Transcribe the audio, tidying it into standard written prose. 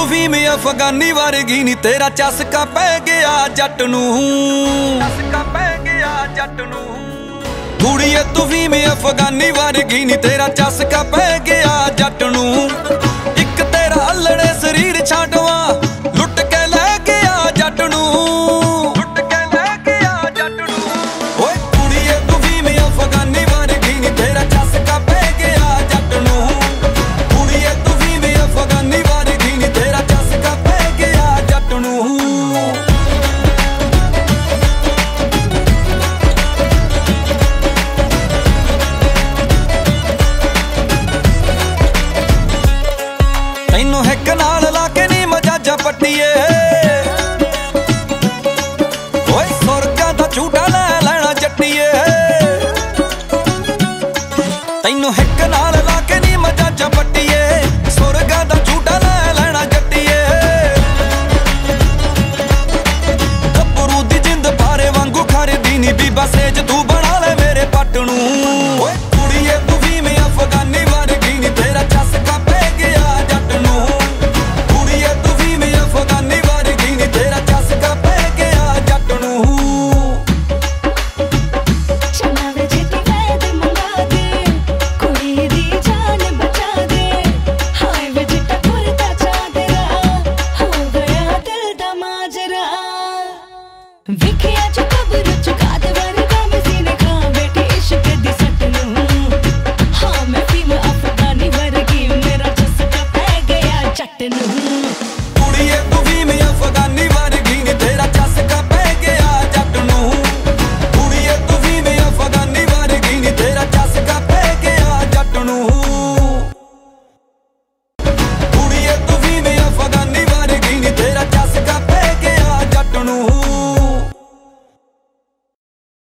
ਫੀਮ ਅਫਗਾਨੀ ਵਰਗੀ ਨੀ ਤੇਰਾ ਚਸਕਾ ਪੈ ਗਿਆ ਜੱਟ ਨੂੰ, ਚਸਕਾ ਪੈ ਗਿਆ ਜੱਟ ਨੂੰ। ਕੁੜੀਏ ਤੂੰ ਫੀਮ ਅਫਗਾਨੀ ਵਰਗੀ ਨੀ ਤੇਰਾ ਚਸਕਾ ਪੈ ਗਿਆ ਜੱਟ ਨੂੰ। ਇੱਕ ਤੇਰਾ ਅਲੜੇ ਸਰੀਰ ਛਾਂਟਵਾ ਲੁੱਟ ਕੇ ਲੈ ਗਿਆ ਜੱਟ ਨੂੰ, ਲੁੱਟ ਕੇ ਲੈ ਗਿਆ ਜੱਟ ਨੂੰ। ਓਏ ਕੁੜੀਏ ਤੂੰ ਫੀਮ ਅਫਗਾਨੀ ਵਰਗੀ ਨੀ ਤੇਰਾ ਚਸਕਾ ਪੈ ਗਿਆ ਜੱਟ ਨੂੰ। ਕੁੜੀਏ ਤੂੰ ਫੀਮ ਅਫਗਾਨੀ ਵਰਗੀ ਨੀ ਤੇਰਾ ਚਸਕਾ ਪੈ ਗਿਆ ਜੱਟ ਨੂੰ। ਤੈਨੂੰ ਹਿੱਕ ਨਾਲ ਲਾ ਕੇ ਨੀ ਮਜਾਜਾਂ ਪੱਟੀਏ, ਓਏ ਸੁਰਗਾਂ ਦਾ ਝੂਟਾ ਲੈ ਲੈਣਾ ਜੱਟੀਏ। ਤੈਨੂੰ ਹਿੱਕ ਨਾਲ ਲਾ ਕੇ ਨੀ ਮਜਾਜਾਂ ਪੱਟੀਏ, ਸੁਰਗਾਂ ਦਾ ਝੂਟਾ ਲੈ ਲੈਣਾ ਜੱਟੀਏ। ਗੱਭਰੂ ਦੀ ਜਿੰਦ ਪਾਰੇ ਵਾਂਗੂ ਖਰਦੀ ਨੀ ਬੀਬਾ ਸੇਜ ਤੂੰ ਬਣਾ ਲੈ ਮੇਰੇ ਪੱਟ ਨੂੰ। ਓਏ ਕੁੜੀਏ ਤੂੰ ਫੀਮ ਅਫਗਾਨੀ ਵਰਗੀ ਨੀ ਤੇਰਾ ਚਸਕਾ ਪੈ ਗਿਆ ਜੱਟ ਨੂੰ। ਕੁੜੀਏ ਤੂੰ ਫੀਮ ਅਫਗਾਨੀ ਵਰਗੀ ਨੀ ਤੇਰਾ ਚਸਕਾ ਪੈ ਗਿਆ ਜੱਟ ਨੂੰ। ਚੰਨਾ ਵੇ ਜੇ ਤੂੰ ਵੈਦ ਮੰਗਾ ਦੇ, ਕੁੜੀ ਦੀ ਜਾਨ ਬਚਾ ਦੇ। ਹਾਏ ਵੇ ਜਿੱਟਾ ਕੁਰਤਾ ਚਾਦਰਾ, ਹੋ ਗਿਆ ਦਿਲ ਦਾ ਮਾਜਰਾ। ਵੇਖਿਆ ਜੋ ਕਬਰ ਚੁਕਾ